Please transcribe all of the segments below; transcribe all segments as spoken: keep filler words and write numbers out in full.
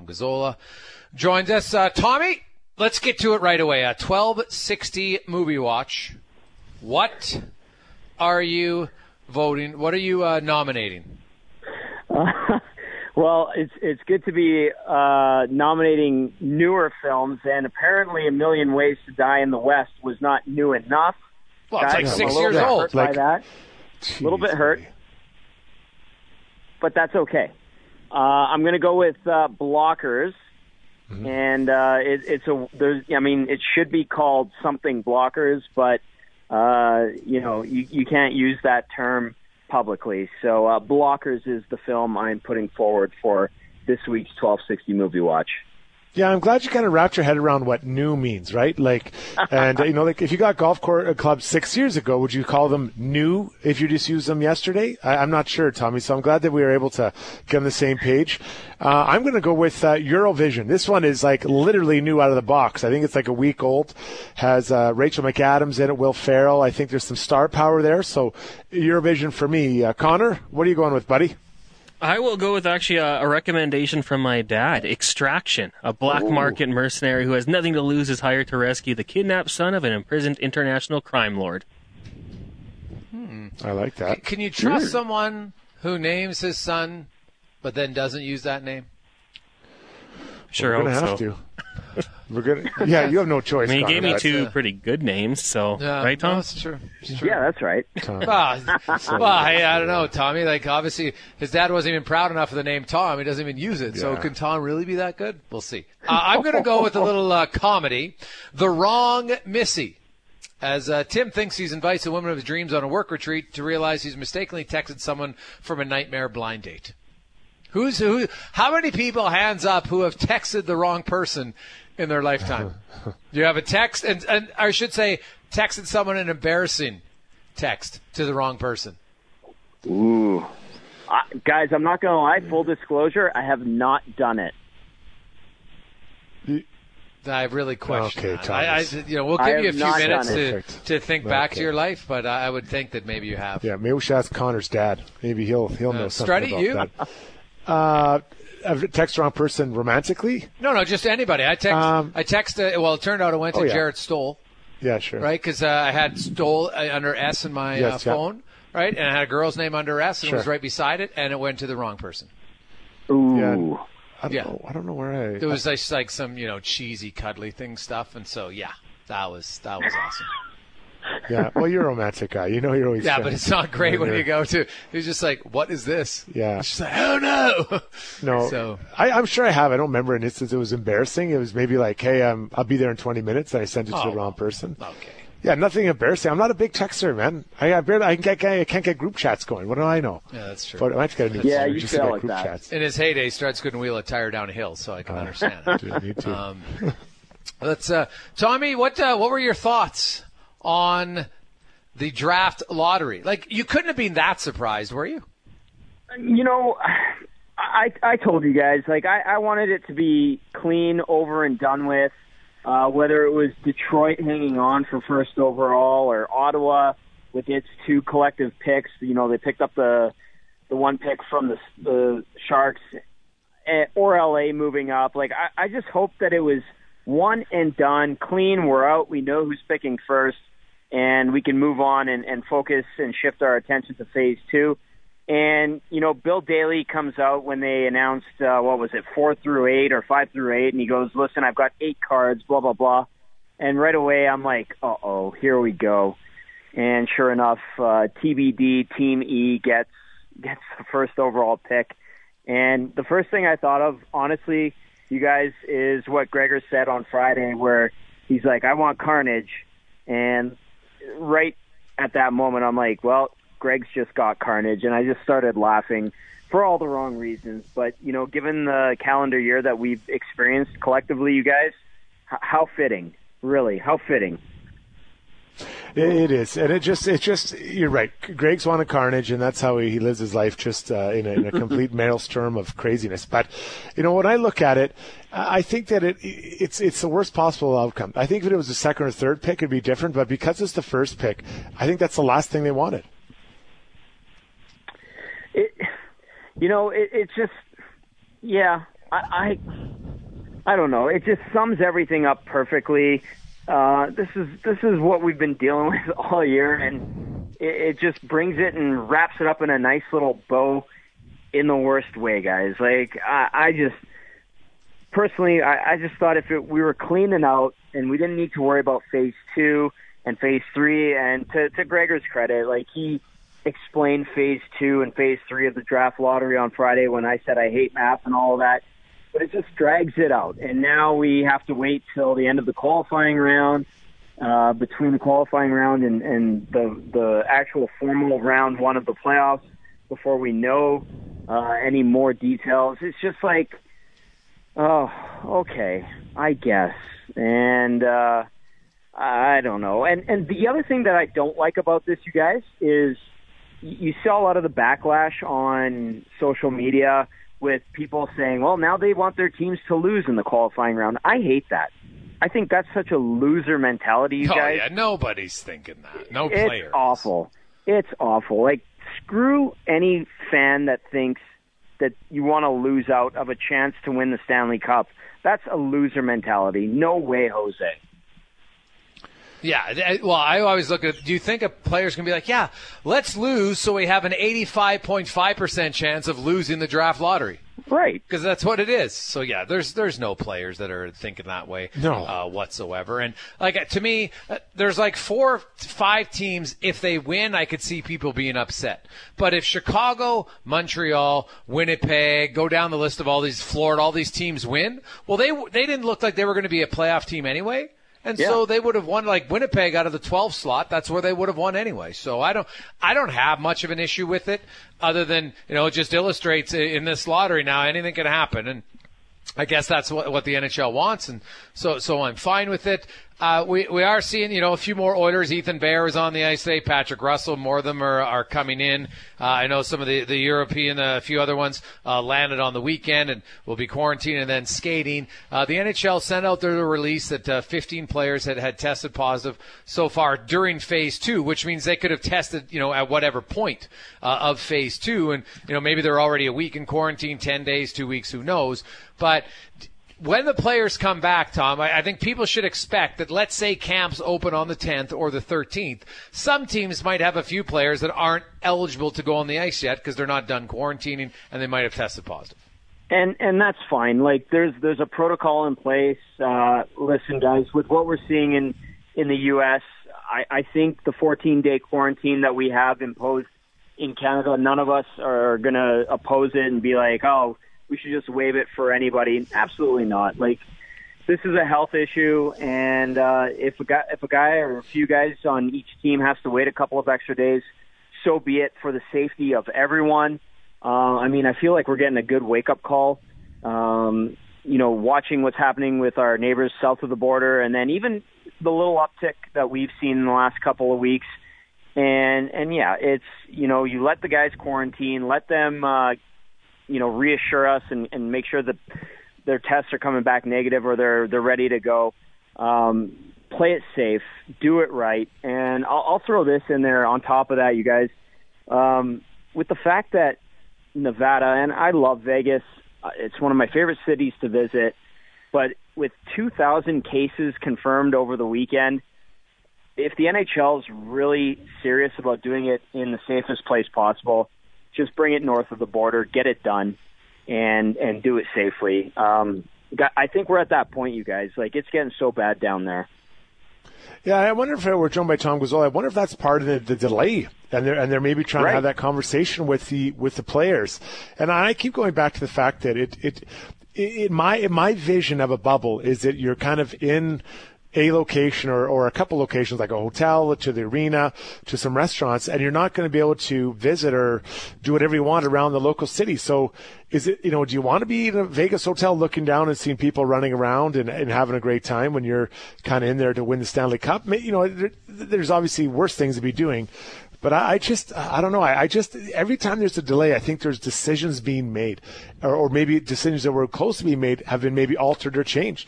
Tom Gazzola joins us. Uh, Tommy, let's get to it right away. Uh, twelve sixty Movie Watch. What are you voting? What are you uh, nominating? Uh, well, it's it's good to be uh, nominating newer films, and apparently A Million Ways to Die in the West was not new enough. Well, it's like Guys, I'm six a little years bit old. hurt Like, by that. A little bit hurt, but that's okay. Uh, I'm going to go with uh, Blockers, mm-hmm. and uh, it, it's a. There's, I mean, it should be called something Blockers, but uh, you know, you, you can't use that term publicly. So, uh, Blockers is the film I'm putting forward for this week's twelve sixty Movie Watch. Yeah, I'm glad you kind of wrapped your head around what new means, right? Like, and you know, like if you got golf court clubs six years ago, would you call them new if you just used them yesterday? I, I'm not sure, Tommy. So I'm glad that we were able to get on the same page. Uh, I'm going to go with uh, Eurovision. This one is like literally new out of the box. I think it's like a week old. Has uh, Rachel McAdams in it, Will Ferrell. I think there's some star power there. So Eurovision for me. Uh, Connor, what are you going with, buddy? I will go with actually a, a recommendation from my dad, Extraction. A black Ooh. market mercenary who has nothing to lose is hired to rescue the kidnapped son of an imprisoned international crime lord. Hmm. I like that. Can you trust Sure. someone who names his son but then doesn't use that name? Sure, We're hope gonna have so. to. We're gonna. Yeah, you have no choice. I mean, he Connor. gave me That's- two uh, pretty good names, so Yeah, right, Tom? no, that's true. It's true. Yeah, that's right. Tom. Well, well, hey, I don't know, Tommy. Like, obviously, his dad wasn't even proud enough of the name Tom. He doesn't even use it. So, Yeah. can Tom really be that good? We'll see. Uh, I'm going to go with a little uh, comedy, The Wrong Missy. As uh, Tim thinks he's invites the woman of his dreams on a work retreat to realize he's mistakenly texted someone from a nightmare blind date. Who's who? How many people, hands up, who have texted the wrong person in their lifetime? You have a text, and, and I should say, texted someone an embarrassing text to the wrong person. Ooh. I, guys, I'm not going to lie. Full disclosure, I have not done it. I really question Okay, that. I, I, Thomas. you know, we'll I give you a have few not minutes done to, it. to think back to Okay. your life, but I, I would think that maybe you have. Yeah, maybe we should ask Connor's dad. Maybe he'll he'll know Uh, something Strutty, about you? that. Uh, I've text wrong person romantically. No, no, just anybody. I text. Um, I text. Uh, well, it turned out I went to oh, yeah. Jarrett Stoll, Yeah, sure. right? Because uh, I had Stoll uh, under S in my Yes, uh, yeah. phone, right? And I had a girl's name under S, and Sure. it was right beside it, and it went to the wrong person. Ooh. Yeah. I don't Yeah. know. I don't know where I. It was like, like some, you know, cheesy, cuddly thing stuff, and so yeah, that was that was awesome. Yeah. Well, you're a romantic guy. You know, you're always. Yeah, trying but to- it's not great when Yeah. you go to. He's just like, "What is this?" Yeah. She's like, "Oh no." No, So I, I'm sure I have. I don't remember an instance. It was embarrassing. It was maybe like, "Hey, um, I'll be there in twenty minutes." And I sent it to Oh. the wrong person. okay. Yeah, nothing embarrassing. I'm not a big texter, man. I, I barely. I, can get, I can't get group chats going. What do I know? Yeah, that's true. But I might have to get a new Yeah, phone you just to feel get like group that. chats. In his heyday, Struts couldn't wheel a tire down a hill, so I can understand that. Dude, me too. Um, let's, uh, Tommy, what uh, what were your thoughts on the draft lottery? Like, you couldn't have been that surprised, were you? You know, I I told you guys, like, I, I wanted it to be clean, over and done with. Uh, whether it was Detroit hanging on for first overall or Ottawa with its two collective picks, you know, they picked up the the one pick from the the Sharks, eh, or L A moving up. Like, I, I just hope that it was one and done, clean. We're out. We know who's picking first, and we can move on and, and focus and shift our attention to phase two. And, you know, Bill Daly comes out when they announced, uh, what was it, four through eight or five through eight, and he goes, listen, I've got eight cards, blah, blah, blah. And right away I'm like, uh-oh, here we go. And sure enough, uh, T B D, Team E gets gets the first overall pick. And the first thing I thought of, honestly, you guys, is what Gregor said on Friday, where he's like, I want Carnage. And right at that moment, I'm like, well, Greg's just got Carnage, and I just started laughing for all the wrong reasons. But, you know, given the calendar year that we've experienced collectively, you guys, h- how fitting, really, how fitting. It, it is, and it just, it just, you're right. Greg's wanted Carnage, and that's how he, he lives his life, just uh, in, a, in a complete maelstrom of craziness. But, you know, when I look at it, I think that it, it's, it's the worst possible outcome. I think if it was the second or third pick, it'd be different. But because it's the first pick, I think that's the last thing they wanted. It, you know, it, it's just, yeah, I, I, I don't know. It just sums everything up perfectly. Uh, this is this is what we've been dealing with all year, and it, it just brings it and wraps it up in a nice little bow in the worst way, guys. Like, I, I just, personally, I, I just thought if it, we were cleaning out and we didn't need to worry about phase two and phase three, and to, to Gregor's credit, like, he explained phase two and phase three of the draft lottery on Friday when I said I hate math and all of that. But it just drags it out. And now we have to wait till the end of the qualifying round, uh, between the qualifying round and, and the, the actual formal round one of the playoffs before we know uh, any more details. It's just like, oh, okay, I guess. And uh, I don't know. And, and the other thing that I don't like about this, you guys, is you saw a lot of the backlash on social media with people saying, well, now they want their teams to lose in the qualifying round. I hate that. I think that's such a loser mentality, you oh, guys. yeah, nobody's thinking that. No it's players. It's awful. It's awful. Like, screw any fan that thinks that you want to lose out of a chance to win the Stanley Cup. That's a loser mentality. No way, Jose. Yeah, well, I always look at, do you think a player's going to be like, yeah, let's lose so we have an eighty-five point five percent chance of losing the draft lottery? Right. Because that's what it is. So, yeah, there's there's no players that are thinking that way no. uh, whatsoever. And, like, to me, uh, there's like four, five teams, if they win, I could see people being upset. But if Chicago, Montreal, Winnipeg, go down the list of all these, Florida, all these teams win, well, they they didn't look like they were going to be a playoff team anyway. And yeah. so they would have won, like Winnipeg out of the twelfth slot. That's where they would have won anyway. So I don't, I don't have much of an issue with it, other than, you know, it just illustrates in this lottery now anything can happen, and I guess that's what, what the N H L wants, and so so I'm fine with it. Uh, we we are seeing, you know, a few more Oilers. Ethan Bear is on the ice today. Patrick Russell, more of them are, are coming in. Uh, I know some of the, the European, a uh, few other ones uh, landed on the weekend and will be quarantined and then skating. Uh, the N H L sent out their release that uh, fifteen players had, had tested positive so far during phase two, which means they could have tested, you know, at whatever point uh, of phase two. And, you know, maybe they're already a week in quarantine, ten days, two weeks, who knows. But when the players come back, Tom, I, I think people should expect that, let's say camps open on the tenth or the thirteenth, some teams might have a few players that aren't eligible to go on the ice yet because they're not done quarantining and they might have tested positive. And and that's fine. Like, there's there's a protocol in place. Uh, listen, guys, with what we're seeing in, in the U S, I, I think the fourteen-day quarantine that we have imposed in Canada, none of us are going to oppose it and be like, oh, we should just waive it for anybody. Absolutely not. Like, this is a health issue, and uh, if a guy, if a guy or a few guys on each team has to wait a couple of extra days, so be it, for the safety of everyone. Uh, I mean, I feel like we're getting a good wake-up call. Um, you know, watching what's happening with our neighbors south of the border, and then even the little uptick that we've seen in the last couple of weeks. And and yeah, it's, you know, you let the guys quarantine, let them. Uh, you know, reassure us and, and make sure that their tests are coming back negative or they're they're ready to go. Um, play it safe, do it right, and I'll, I'll throw this in there on top of that, you guys. Um, with the fact that Nevada, and I love Vegas, uh, it's one of my favorite cities to visit, but with two thousand cases confirmed over the weekend, if the N H L is really serious about doing it in the safest place possible, just bring it north of the border, get it done, and and do it safely. Um, I think we're at that point, you guys. Like, it's getting so bad down there. Yeah, I wonder if we're joined by Tom Gazzola. I wonder if that's part of the, the delay, and they're and they're maybe trying right. to have that conversation with the with the players. And I keep going back to the fact that it it, it my in my vision of a bubble is that you're kind of in a location or, or a couple locations, like a hotel, to the arena, to some restaurants, and you're not going to be able to visit or do whatever you want around the local city. So is it, you know, do you want to be in a Vegas hotel looking down and seeing people running around and, and having a great time when you're kind of in there to win the Stanley Cup? You know, there, there's obviously worse things to be doing. But I, I just, I don't know. I, I just, every time there's a delay, I think there's decisions being made, or, or maybe decisions that were close to being made have been maybe altered or changed.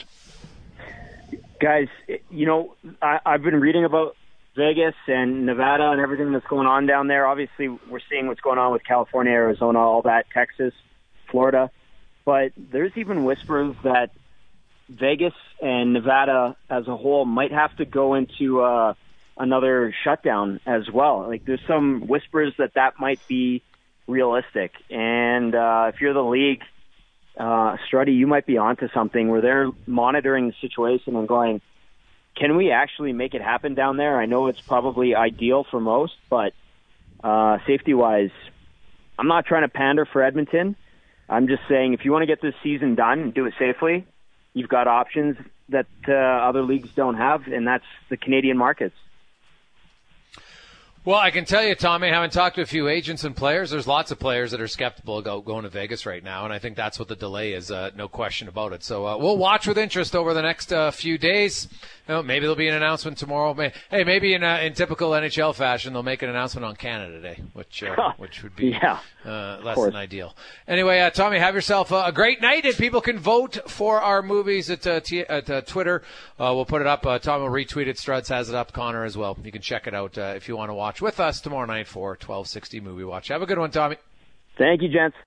Guys, you know, I, I've been reading about Vegas and Nevada and everything that's going on down there. Obviously, we're seeing what's going on with California, Arizona, all that, Texas, Florida. but there's even whispers that Vegas and Nevada as a whole might have to go into uh, another shutdown as well. Like, there's some whispers that that might be realistic. And uh, if you're the league, uh, Struddy, you might be onto something where they're monitoring the situation and going, can we actually make it happen down there? I know it's probably ideal for most, but uh, safety-wise, I'm not trying to pander for Edmonton. I'm just saying if you want to get this season done and do it safely, you've got options that uh, other leagues don't have, and that's the Canadian markets. Well, I can tell you, Tommy, having talked to a few agents and players, there's lots of players that are skeptical about going to Vegas right now, and I think that's what the delay is, uh, no question about it. So uh, we'll watch with interest over the next uh, few days. You know, maybe there'll be an announcement tomorrow. Hey, maybe in uh, in typical N H L fashion, they'll make an announcement on Canada Day, which uh, which would be yeah, uh, less than ideal. Anyway, uh, Tommy, have yourself a great night, and people can vote for our movies at uh, t- at uh, Twitter. Uh, we'll put it up. Uh, Tom will retweet it. Struds has it up. Connor as well. You can check it out uh, if you want to watch with us tomorrow night for twelve sixty Movie Watch. Have a good one, Tommy. Thank you, gents.